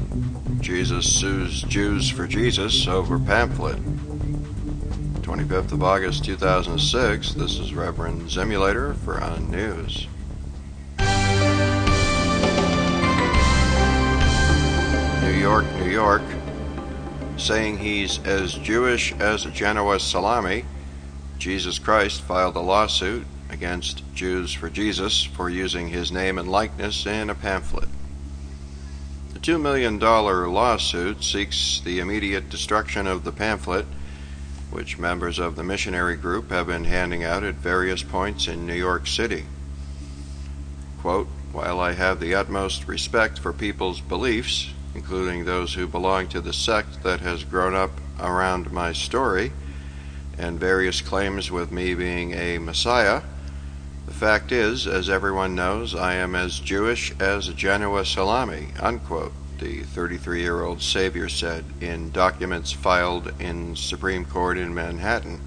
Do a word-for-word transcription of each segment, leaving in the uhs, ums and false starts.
Jesus sues Jews for Jesus over pamphlet. twenty-fifth of August two thousand six, this is Reverend Zimulator for On News. New York, New York. Saying he's as Jewish as a Genoa salami, Jesus Christ filed a lawsuit against Jews for Jesus for using his name and likeness in a pamphlet. The two million dollars lawsuit seeks the immediate destruction of the pamphlet, which members of the missionary group have been handing out at various points in New York City. Quote, "While I have the utmost respect for people's beliefs, including those who belong to the sect that has grown up around my story, and various claims with me being a Messiah, the fact is, as everyone knows, I am as Jewish as a Genoa salami," unquote, the thirty-three-year-old Savior said in documents filed in Supreme Court in Manhattan.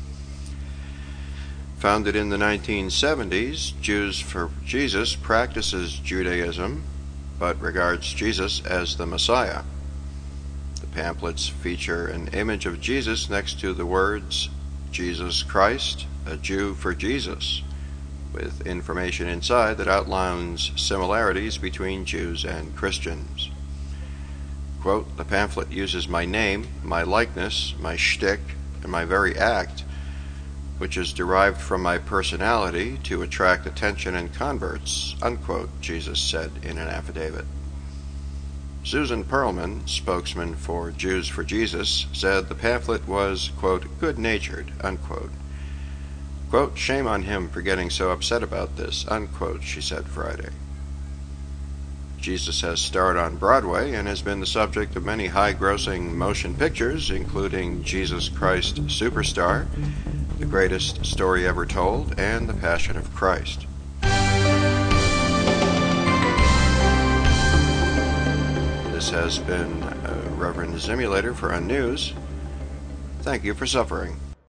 Founded in the nineteen seventies, Jews for Jesus practices Judaism, but regards Jesus as the Messiah. The pamphlets feature an image of Jesus next to the words, "Jesus Christ, a Jew for Jesus," with information inside that outlines similarities between Jews and Christians. Quote, "The pamphlet uses my name, my likeness, my shtick, and my very act, which is derived from my personality, to attract attention and converts," unquote, Jesus said in an affidavit. Susan Perlman, spokesman for Jews for Jesus, said the pamphlet was, quote, "good-natured," unquote. Quote, "Shame on him for getting so upset about this," unquote, she said Friday. Jesus has starred on Broadway and has been the subject of many high-grossing motion pictures, including Jesus Christ Superstar, The Greatest Story Ever Told, and The Passion of Christ. This has been uh, Reverend Zimulator for On News. Thank you for suffering.